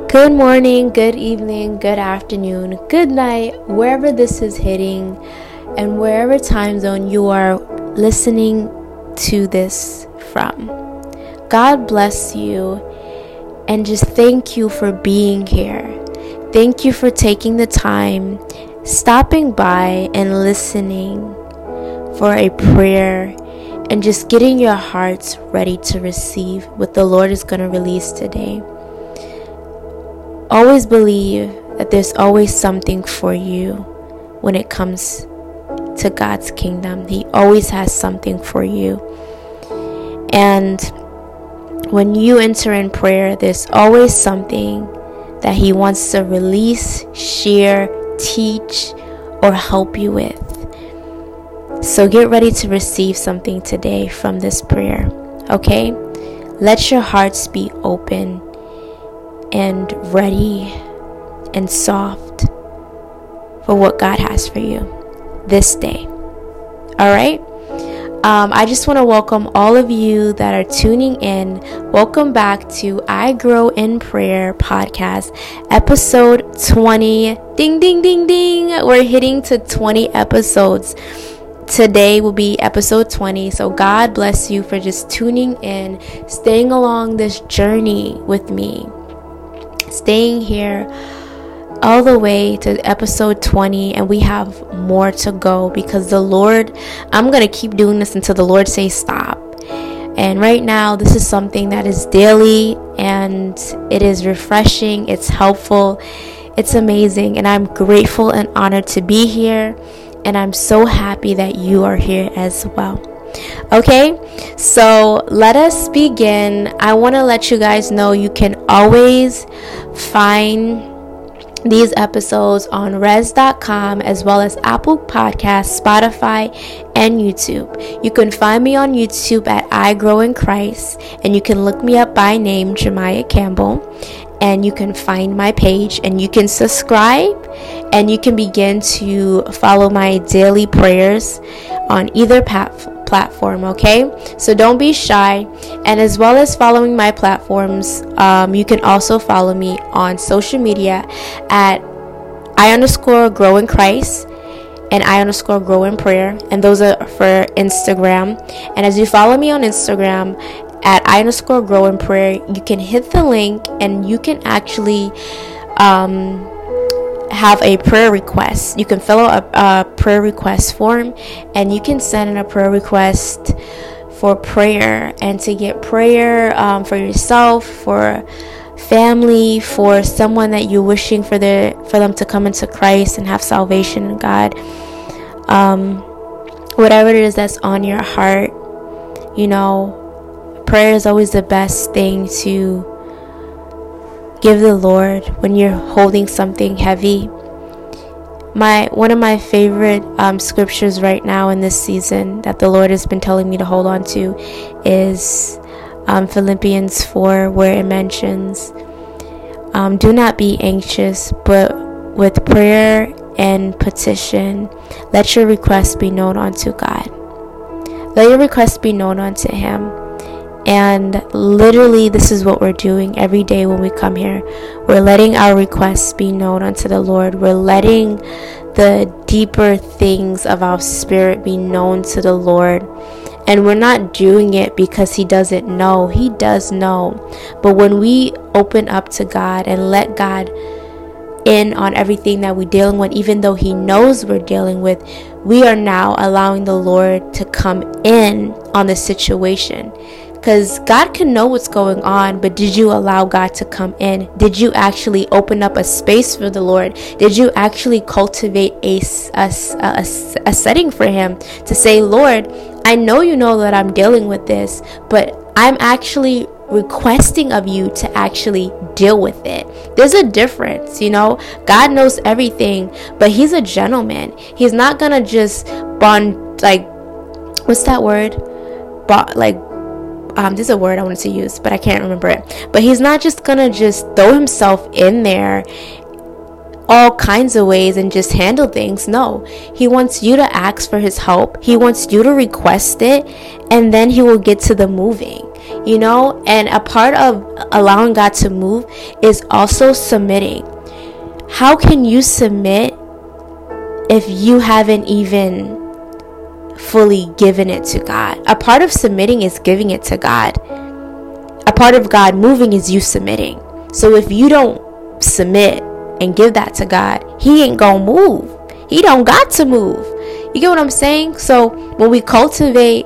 Good morning, good evening, good afternoon, good night, wherever this is hitting and wherever time zone you are listening to this from. God bless you, and just thank you for being here. Thank you for taking the time, stopping by and listening for a prayer and just getting your hearts ready to receive what the Lord is going to release today. Always believe that there's always something for you when it comes to God's kingdom. He always has something for you. And when you enter in prayer, there's always something that He wants to release, share, teach, or help you with. So get ready to receive something today from this prayer, okay? Let your hearts be open and ready and soft for what God has for you this day. All right? I just want to welcome all of you that are tuning in. Welcome back to I Grow in Prayer podcast, episode 20. Ding, ding, ding, ding. We're hitting to 20 episodes. Today will be episode 20. So God bless you for just tuning in, staying along this journey with me. Staying here all the way to episode 20, and we have more to go because the Lord, I'm going to keep doing this until the Lord says stop. And right now, this is something that is daily, and it is refreshing, it's helpful, it's amazing, and I'm grateful and honored to be here, and I'm so happy that you are here as well. Okay, so let us begin. I want to let you guys know you can always find these episodes on res.com as well as Apple Podcasts, Spotify, and YouTube. You can find me on YouTube at I Grow in Christ, and you can look me up by name, Jemiah Campbell, and you can find my page and you can subscribe and you can begin to follow my daily prayers on either platform, okay? So don't be shy. And as well as following my platforms, you can also follow me on social media at I_grow in Christ and I_grow in prayer, and those are for Instagram. And as you follow me on Instagram at I_grow in prayer, you can hit the link and you can actually have a prayer request. You can fill out a prayer request form, and you can send in a prayer request for prayer and to get prayer for yourself, for family, for someone that you're wishing for them to come into Christ and have salvation in God. Whatever it is that's on your heart, you know, prayer is always the best thing to give the Lord when you're holding something heavy. One of my favorite scriptures right now in this season that the Lord has been telling me to hold on to is Philippians 4, where it mentions, do not be anxious, but with prayer and petition, let your requests be known unto God. Let your requests be known unto Him. And literally, this is what we're doing every day when we come here. We're letting our requests be known unto the Lord. We're letting the deeper things of our spirit be known to the Lord. And we're not doing it because He doesn't know. He does know. But when we open up to God and let God in on everything that we're dealing with, even though He knows we're dealing with, we are now allowing the Lord to come in on the situation. Because God can know what's going on, but did you allow God to come in? Did you actually open up a space for the Lord? Did you actually cultivate a setting for Him to say, Lord, I know you know that I'm dealing with this, but I'm actually requesting of you to actually deal with it. There's a difference, you know. God knows everything, but He's a gentleman. He's not gonna just what's that word? There's a word I wanted to use, but I can't remember it. But He's not just gonna just throw Himself in there all kinds of ways and just handle things. No, He wants you to ask for His help. He wants you to request it, and then He will get to the moving. And a part of allowing God to move is also submitting. How can you submit if you haven't even fully given it to God? A part of submitting is giving it to God. A part of God moving is you submitting. So if you don't submit and give that to God, he ain't gonna move. He don't got to move. You get what I'm saying? So when we cultivate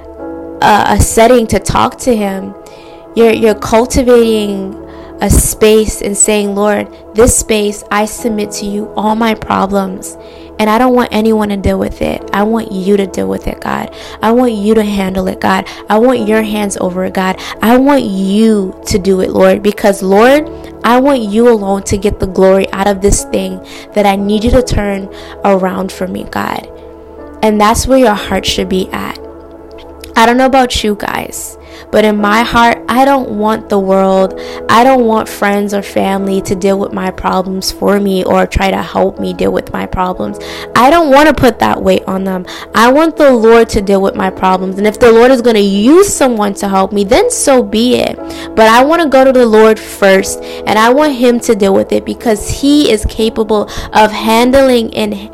a setting to talk to him, you're cultivating a space and saying, Lord, this space, I submit to you all my problems, and I don't want anyone to deal with it. I want you to deal with it, God. I want you to handle it, God. I want your hands over it, God. I want you to do it, Lord, because, Lord, I want you alone to get the glory out of this thing that I need you to turn around for me, God. And that's where your heart should be at. I don't know about you guys, but in my heart, I don't want the world, I don't want friends or family to deal with my problems for me or try to help me deal with my problems. I don't want to put that weight on them. I want the Lord to deal with my problems. And if the Lord is going to use someone to help me, then so be it. But I want to go to the Lord first, and I want him to deal with it, because he is capable of handling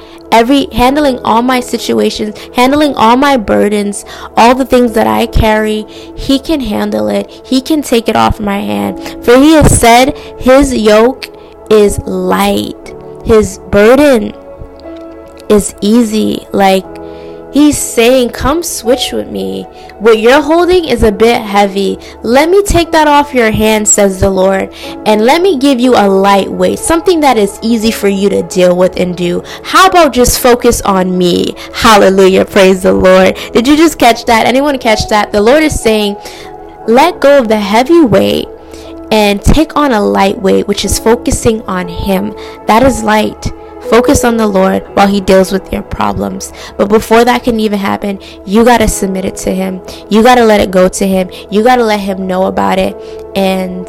all my situations, handling all my burdens, all the things that I carry. He can handle it. He can take it off my hand. For he has said his yoke is light, his burden is easy. Like, he's saying, come switch with me. What you're holding is a bit heavy. Let me take that off your hand, says the Lord, and let me give you a light weight, something that is easy for you to deal with and do. How about just focus on me? Hallelujah. Praise the Lord. Did you just catch that? Anyone catch that? The Lord is saying, let go of the heavy weight and take on a light weight, which is focusing on him. That is light. Focus on the Lord while he deals with your problems. But before that can even happen, you got to submit it to him. You got to let it go to him. You got to let him know about it. And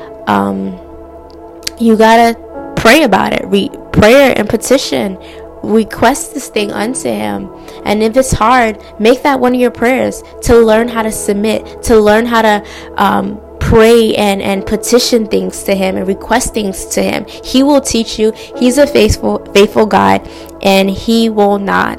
you got to pray about it. Prayer and petition. Request this thing unto him. And if it's hard, make that one of your prayers, to learn how to submit, to learn how to pray and petition things to him and request things to him. He will teach you. He's a faithful God, and he will not,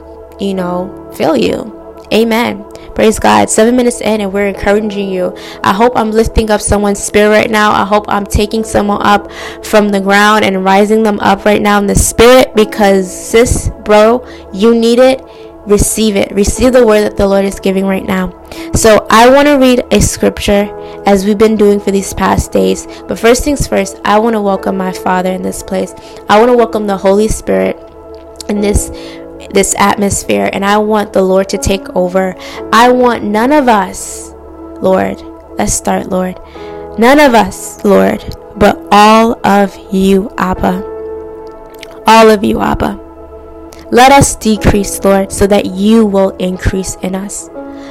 fail you. Amen. Praise God. 7 minutes in, and we're encouraging you. I hope I'm lifting up someone's spirit right now. I hope I'm taking someone up from the ground and rising them up right now in the spirit, because sis, bro, you need it. Receive it. Receive the word that the Lord is giving right now. So I want to read a scripture, as we've been doing for these past days. But first things first, I want to welcome my Father in this place. I want to welcome the Holy Spirit in this atmosphere, and I want the Lord to take over. I want none of us, Lord. Let's start, Lord. None of us, Lord, but all of you, Abba. All of you, Abba. Let us decrease, Lord, so that you will increase in us.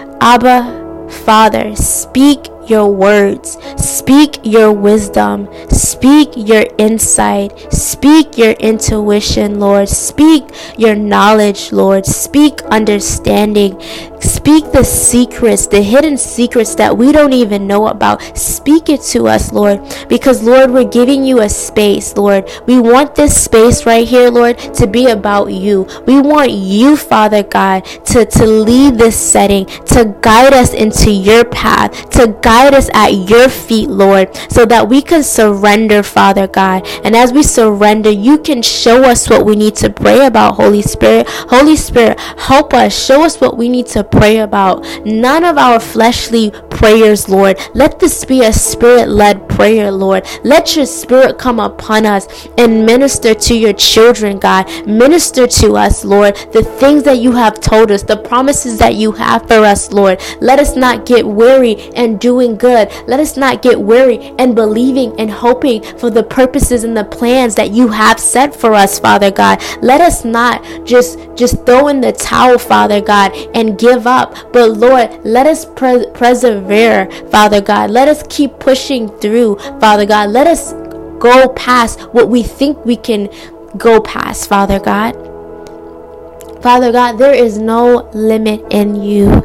Abba, Father, speak your words, speak your wisdom, speak your insight, speak your intuition, Lord, speak your knowledge, Lord, speak understanding, speak the secrets, the hidden secrets that we don't even know about. Speak it to us, Lord, because, Lord, we're giving you a space, Lord. We want this space right here, Lord, to be about you. We want you, Father God, to lead this setting, to guide us into your path, to guide us at your feet, Lord, so that we can surrender, Father God. And as we surrender, you can show us what we need to pray about, Holy Spirit. Holy Spirit, help us. Show us what we need to pray about. None of our fleshly prayers, Lord. Let this be a spirit-led prayer, Lord. Let your spirit come upon us and minister to your children, God. Minister to us, Lord, the things that you have told us, the promises that you have for us, Lord. Let us not get weary and doing good. Let us not get weary and believing and hoping for the purposes and the plans that you have set for us, Father God. Let us not just throw in the towel, Father God, and give up. But Lord, let us persevere, Father God. Let us keep pushing through, Father God. Let us go past what we think we can go past, Father God. Father God, there is no limit in you.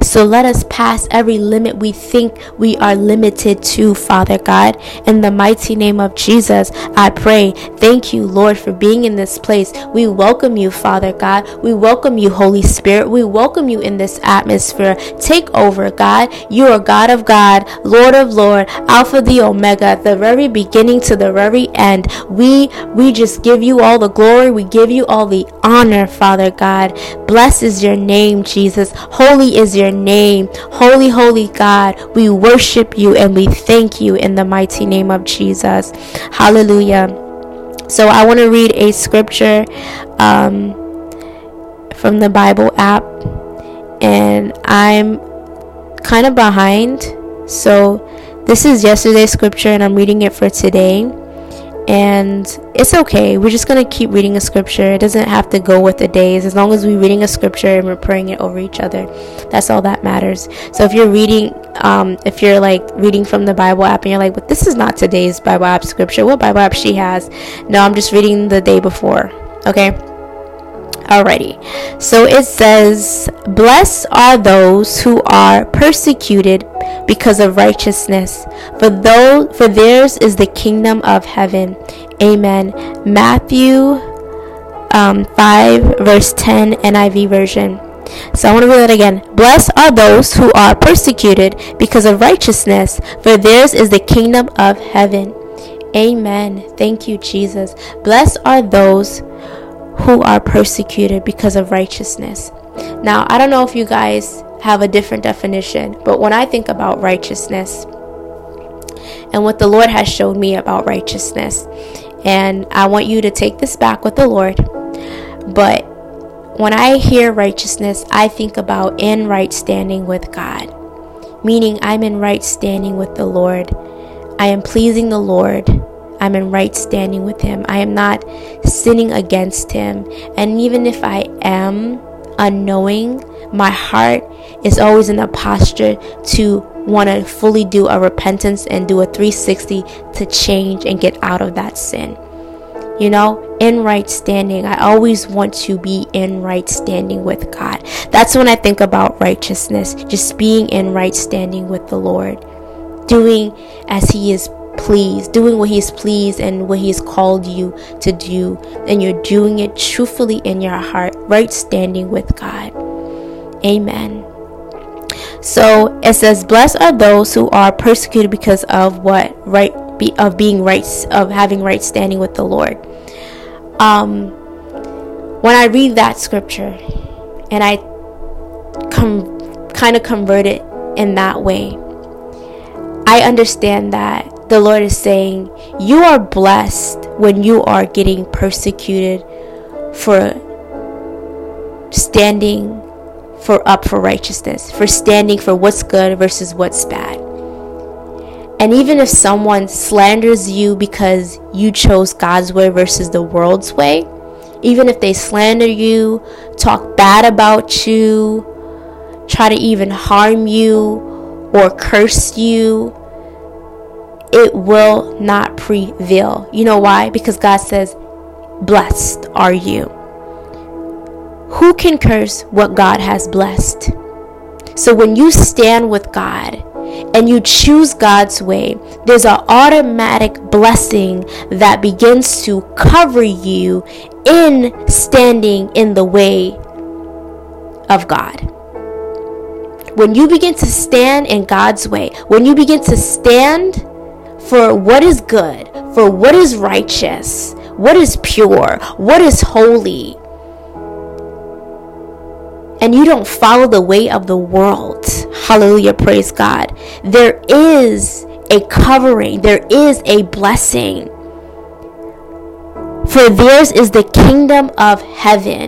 So let us pass every limit we think we are limited to, Father God. In the mighty name of Jesus, I pray. Thank you, Lord, for being in this place. We welcome you, Father God. We welcome you, Holy Spirit. We welcome you in this atmosphere. Take over, God. You are God of God, Lord of Lord, Alpha the Omega, the very beginning to the very end. We just give you all the glory. We give you all the honor, Father God. Blessed is your name, Jesus. Holy is your name. Holy, holy God. We worship you and we thank you in the mighty name of Jesus. Hallelujah. So I want to read a scripture from the Bible app, and I'm kind of behind. So this is yesterday's scripture and I'm reading it for today. And it's okay. We're just going to keep reading a scripture. It doesn't have to go with the days. As long as we're reading a scripture and we're praying it over each other, that's all that matters. So if you're reading, if you're like reading from the Bible app and you're like, but this is not today's Bible app scripture, what Bible app she has? No, I'm just reading the day before. Okay. Alrighty. So it says, blessed are those who are persecuted because of righteousness, for theirs is the kingdom of heaven. Amen. Matthew 5 verse 10 NIV version. So I want to read that again. Blessed are those who are persecuted because of righteousness, for theirs is the kingdom of heaven. Amen. Thank you, Jesus. Blessed are those who are persecuted because of righteousness. Now, I don't know if you guys have a different definition, but when I think about righteousness and what the Lord has showed me about righteousness, and I want you to take this back with the Lord, but when I hear righteousness, I think about in right standing with God, meaning I'm in right standing with the Lord. I am pleasing the Lord. I'm in right standing with him. I am not sinning against him. And even if I am unknowing, my heart is always in a posture to want to fully do a repentance and do a 360 to change and get out of that sin. You know, in right standing. I always want to be in right standing with God. That's when I think about righteousness. Just being in right standing with the Lord. Doing as he is pleased, doing what he's pleased and what he's called you to do, and you're doing it truthfully in your heart, right standing with God. Amen. So it says, blessed are those who are persecuted because of what? Having right standing with the Lord. When I read that scripture and I kind of convert it in that way, I understand that the Lord is saying, you are blessed when you are getting persecuted for standing up for righteousness, for standing for what's good versus what's bad. And even if someone slanders you because you chose God's way versus the world's way, even if they slander you, talk bad about you, try to even harm you or curse you, it will not prevail. You know why? Because God says, blessed are you. Who can curse what God has blessed? So when you stand with God and you choose God's way, there's an automatic blessing that begins to cover you in standing in the way of God. When you begin to stand in God's way, when you begin to stand for what is good, for what is righteous, what is pure, what is holy, and you don't follow the way of the world, hallelujah, praise God, there is a covering, there is a blessing. For theirs is the kingdom of heaven.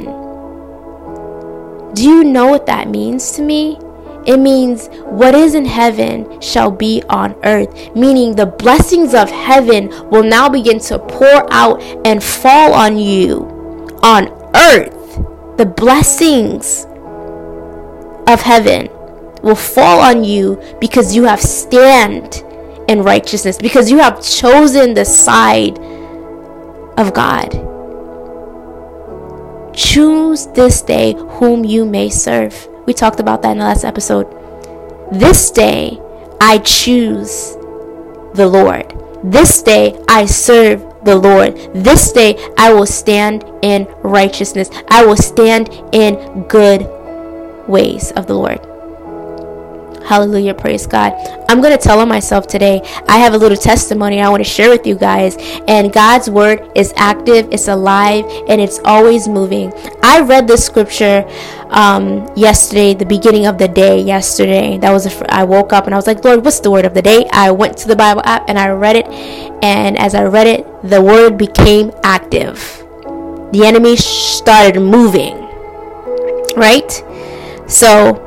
Do you know what that means to me? It means what is in heaven shall be on earth, meaning the blessings of heaven will now begin to pour out and fall on you on earth. The blessings of heaven will fall on you because you have stand in righteousness, because you have chosen the side of God. Choose this day whom you may serve. We talked about that in the last episode. This day I choose the Lord. This day I serve the Lord. This day I will stand in righteousness. I will stand in good ways of the Lord. Hallelujah. Praise God. I'm going to tell on myself today. I have a little testimony I want to share with you guys. And God's word is active, it's alive, and it's always moving. I read this scripture yesterday, the beginning of the day yesterday. I woke up and I was like, Lord, what's the word of the day? I went to the Bible app and I read it. And as I read it, the word became active. The enemy started moving. Right? So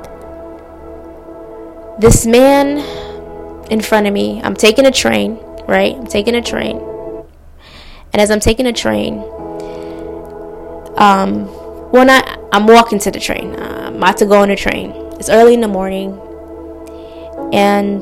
this man in front of me, I'm taking a train, right? I'm taking a train. And as I'm taking a train, I'm walking to the train. I'm about to go on the train. It's early in the morning. And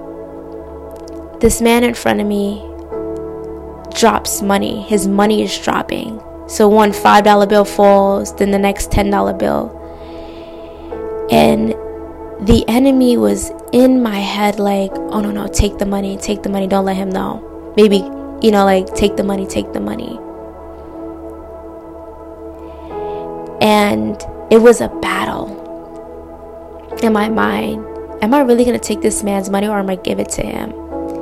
this man in front of me drops money. His money is dropping. So one $5 bill falls, then the next $10 bill. And the enemy was in my head like, oh no, take the money, don't let him know. Maybe, like, take the money. And it was a battle in my mind. Am I really going to take this man's money or am I give it to him?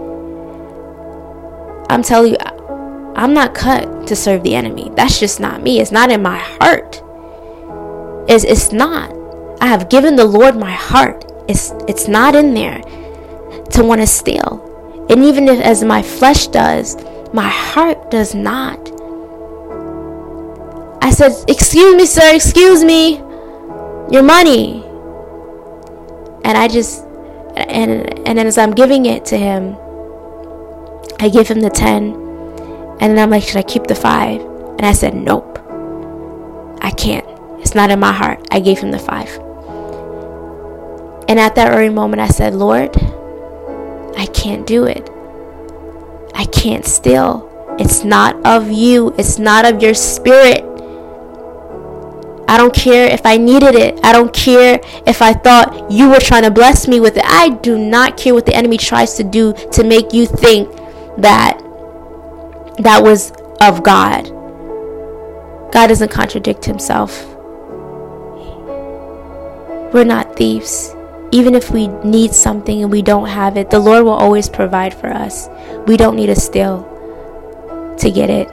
I'm telling you, I'm not cut to serve the enemy. That's just not me. It's not in my heart. It's not. I have given the Lord my heart. It's not in there to want to steal. And even if as my flesh does, my heart does not. I said, excuse me, sir, excuse me. Your money. And and then as I'm giving it to him, I give him the 10. And then I'm like, should I keep the 5? And I said, nope. I can't. It's not in my heart. I gave him the 5. And at that very moment, I said, Lord, I can't do it. I can't steal. It's not of you. It's not of your spirit. I don't care if I needed it. I don't care if I thought you were trying to bless me with it. I do not care what the enemy tries to do to make you think that was of God. God doesn't contradict himself. We're not thieves. Even if we need something and we don't have it, the Lord will always provide for us. We don't need to steal to get it.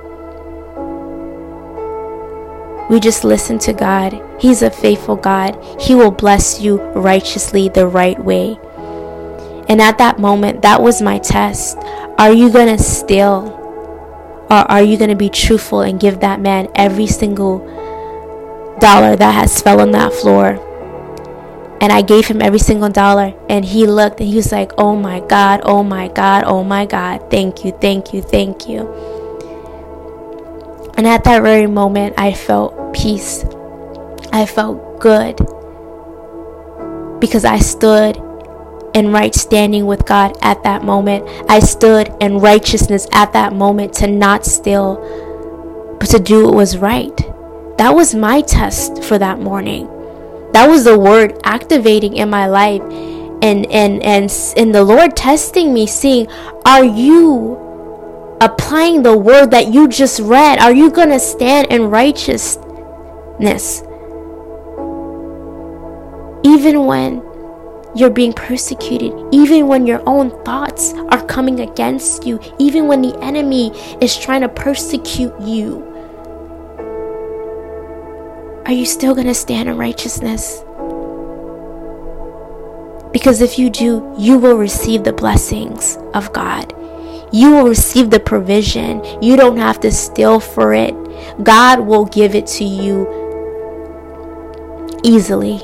We just listen to God. He's a faithful God. He will bless you righteously the right way. And at that moment, that was my test. Are you going to steal? Or are you going to be truthful and give that man every single dollar that has fell on that floor? And I gave him every single dollar. And he looked and he was like, oh my God, oh my God, oh my God. Thank you, thank you, thank you. And at that very moment, I felt peace. I felt good. Because I stood in right standing with God at that moment. I stood in righteousness at that moment to not steal, but to do what was right. That was my test for that morning. That was the word activating in my life. And the Lord testing me, seeing, are you applying the word that you just read? Are you going to stand in righteousness? Even when you're being persecuted, even when your own thoughts are coming against you, even when the enemy is trying to persecute you, are you still going to stand in righteousness? Because if you do, you will receive the blessings of God. You will receive the provision. You don't have to steal for it. God will give it to you easily,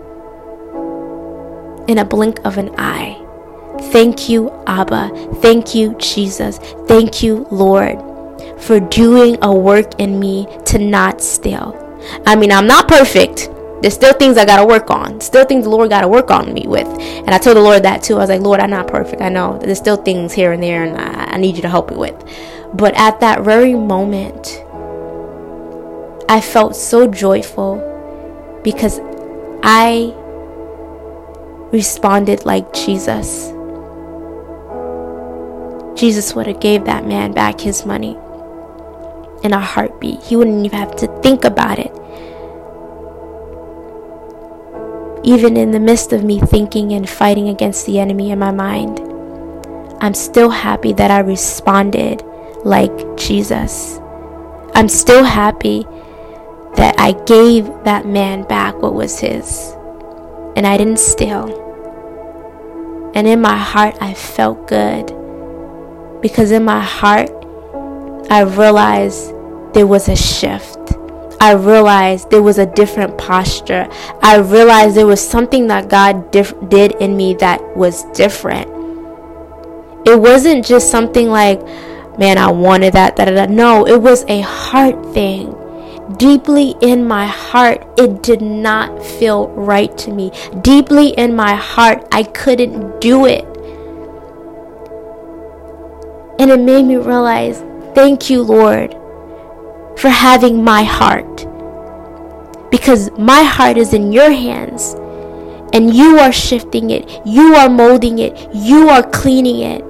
in a blink of an eye. Thank you, Abba. Thank you, Jesus. Thank you, Lord, for doing a work in me to not steal. I mean, I'm not perfect. There's still things I gotta work on. Still things the Lord gotta work on me with. And I told the Lord that too. I was like, Lord, I'm not perfect. I know there's still things here and there, and I need you to help me with. But at that very moment, I felt so joyful, because I responded like Jesus, Jesus would have gave that man back his money in a heartbeat. He wouldn't even have to think about it. Even in the midst of me thinking and fighting against the enemy in my mind, I'm still happy that I responded like Jesus. I'm still happy that I gave that man back what was his, and I didn't steal. And in my heart, I felt good, because in my heart, I realized there was a shift. I realized there was a different posture. I realized there was something that God did in me that was different. It wasn't just something like, man, I wanted that, No, it was a heart thing. Deeply in my heart, it did not feel right to me. Deeply in my heart, I couldn't do it. And it made me realize, thank you, Lord, for having my heart. Because my heart is in your hands. And you are shifting it. You are molding it. You are cleaning it.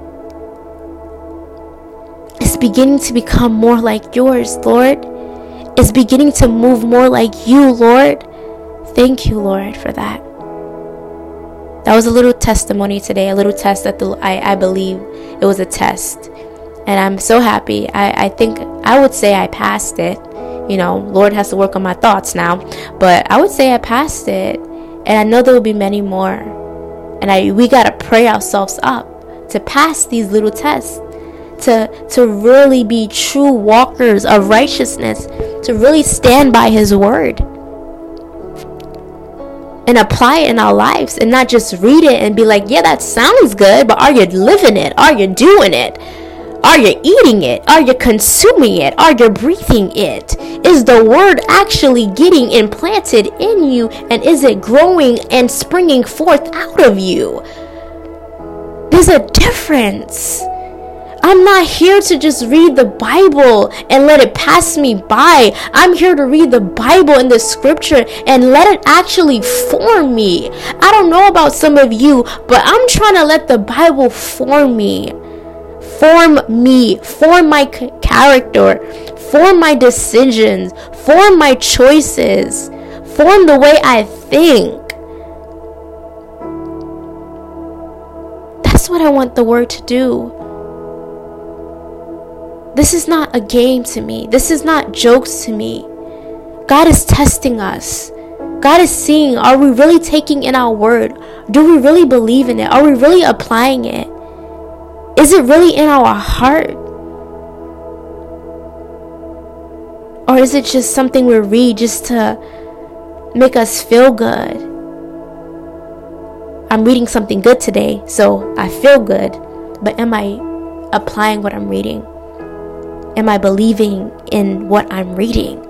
It's beginning to become more like yours, Lord. It's beginning to move more like you, Lord. Thank you, Lord, for that. That was a little testimony today, a little test that I believe it was a test. And I'm so happy. I think I would say I passed it. Lord has to work on my thoughts now. But I would say I passed it. And I know there will be many more. And we got to pray ourselves up to pass these little tests. To really be true walkers of righteousness. To really stand by His word. And apply it in our lives. And not just read it and be like, yeah, that sounds good. But are you living it? Are you doing it? Are you eating it? Are you consuming it? Are you breathing it? Is the word actually getting implanted in you? And is it growing and springing forth out of you? There's a difference. I'm not here to just read the Bible and let it pass me by. I'm here to read the Bible and the scripture and let it actually form me. I don't know about some of you, but I'm trying to let the Bible form me. Form me, form my character, form my decisions, form my choices, form the way I think. That's what I want the word to do. This is not a game to me. This is not jokes to me. God is testing us. God is seeing, are we really taking in our word? Do we really believe in it? Are we really applying it? Is it really in our heart? Or is it just something we read just to make us feel good? I'm reading something good today, so I feel good. But am I applying what I'm reading? Am I believing in what I'm reading?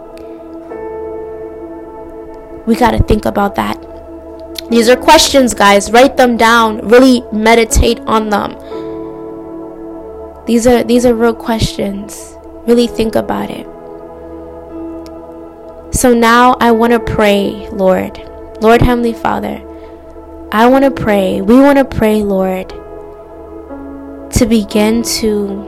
We got to think about that. These are questions, guys. Write them down. Really meditate on them. These are real questions. Really think about it. So now I want to pray, Lord. Lord Heavenly Father, I want to pray. We want to pray, Lord, to begin to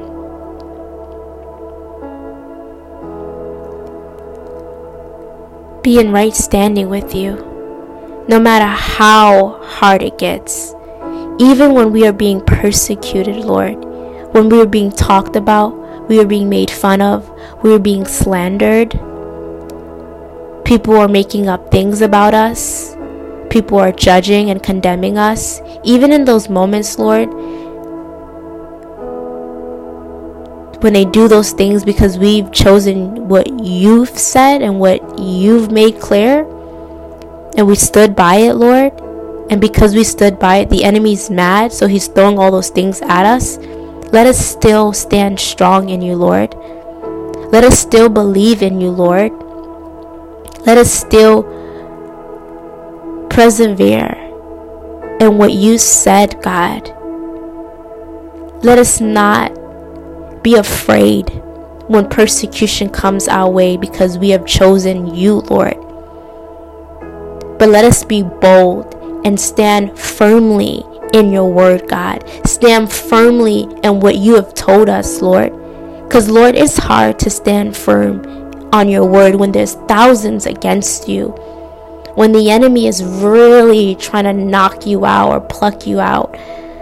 be in right standing with you. No matter how hard it gets. Even when we are being persecuted, Lord. When we are being talked about, we are being made fun of, we are being slandered. People are making up things about us. People are judging and condemning us. Even in those moments, Lord, when they do those things because we've chosen what you've said and what you've made clear, and we stood by it, Lord, and because we stood by it, the enemy's mad, so he's throwing all those things at us. Let us still stand strong in you, Lord. Let us still believe in you, Lord. Let us still persevere in what you said, God. Let us not be afraid when persecution comes our way because we have chosen you, Lord. but let us be bold and stand firmly in your word, God. Stand firmly in what you have told us, Lord. Because, Lord, it's hard to stand firm on your word when there's thousands against you. When the enemy is really trying to knock you out or pluck you out.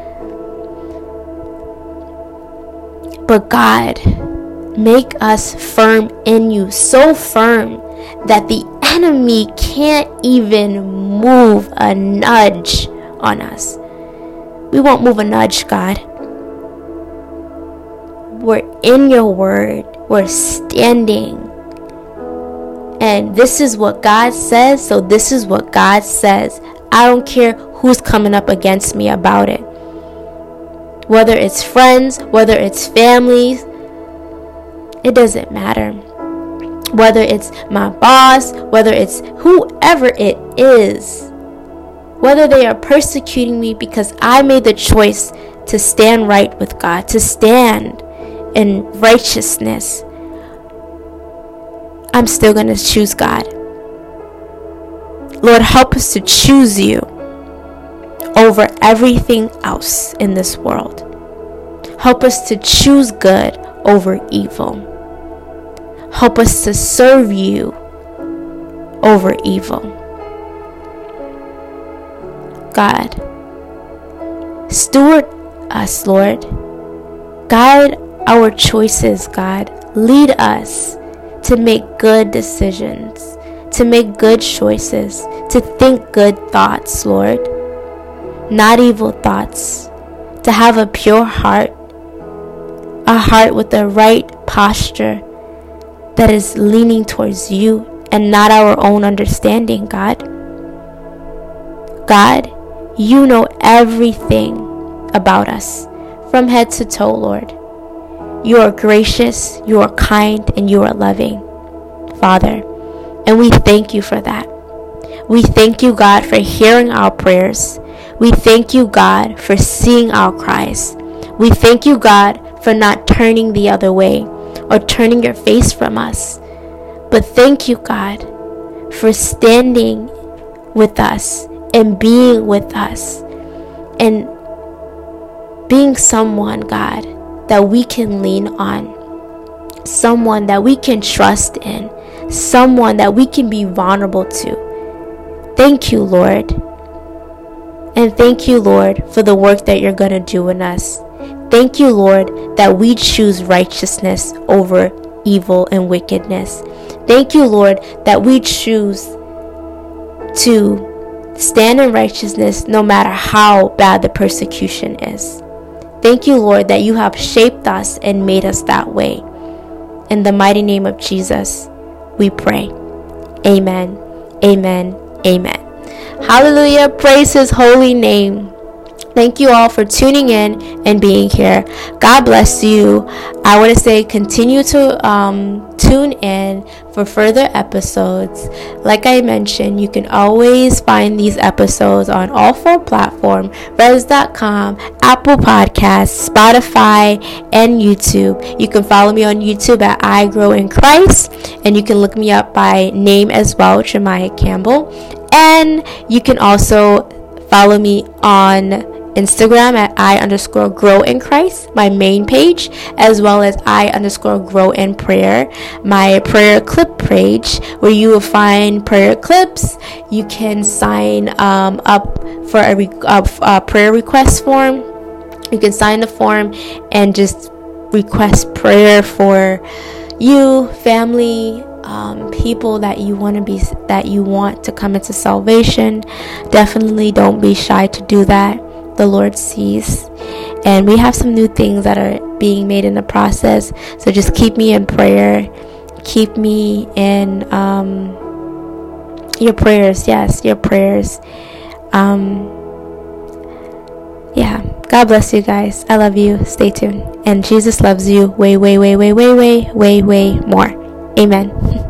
But God, make us firm in you. So firm that the enemy can't even move a nudge on us. We won't move a nudge, God. We're in your word. We're standing. And this is what God says, so this is what God says. I don't care who's coming up against me about it. Whether it's friends, whether it's families, it doesn't matter. Whether it's my boss, whether it's whoever it is. Whether they are persecuting me because I made the choice to stand right with God, to stand in righteousness, I'm still going to choose God. Lord, help us to choose you over everything else in this world. Help us to choose good over evil. Help us to serve you over evil. God, steward us, Lord. Guide our choices, God. Lead us to make good decisions, to make good choices, to think good thoughts, Lord. Not evil thoughts. To have a pure heart, a heart with the right posture that is leaning towards you and not our own understanding, God. God, you know everything about us from head to toe, Lord. You are gracious, you are kind, and you are loving, Father. And we thank you for that. We thank you, God, for hearing our prayers. We thank you, God, for seeing our cries. We thank you, God, for not turning the other way or turning your face from us. But thank you, God, for standing with us and being with us and being someone, God, that we can lean on, someone that we can trust in, someone that we can be vulnerable to. Thank you, Lord. And thank you, Lord, for the work that you're going to do in us. Thank you, Lord, that we choose righteousness over evil and wickedness. Thank you, Lord, that we choose to stand in righteousness no matter how bad the persecution is. Thank you, Lord, that you have shaped us and made us that way. In the mighty name of Jesus, we pray. Amen. Amen. Amen. Hallelujah. Praise his holy name. Thank you all for tuning in and being here. God bless you. I want to say continue to tune in for further episodes. Like I mentioned, you can always find these episodes on all 4 platforms: Res.com, Apple Podcasts, Spotify, and YouTube. You can follow me on YouTube at I Grow in Christ, and you can look me up by name as well, Jemiah Campbell. And you can also follow me on Instagram at I_grow in Christ, my main page, as well as I_grow in prayer, my prayer clip page, where you will find prayer clips. You can sign up for a prayer request form. You can sign the form and just request prayer for you, family, people that you want to come into salvation. Definitely don't be shy to do that. The Lord sees, and we have some new things that are being made in the process, so just keep me in prayer. Keep me in your prayers. Yes, your prayers. Yeah, God bless you guys. I love you. Stay tuned, and Jesus loves you way more. Amen.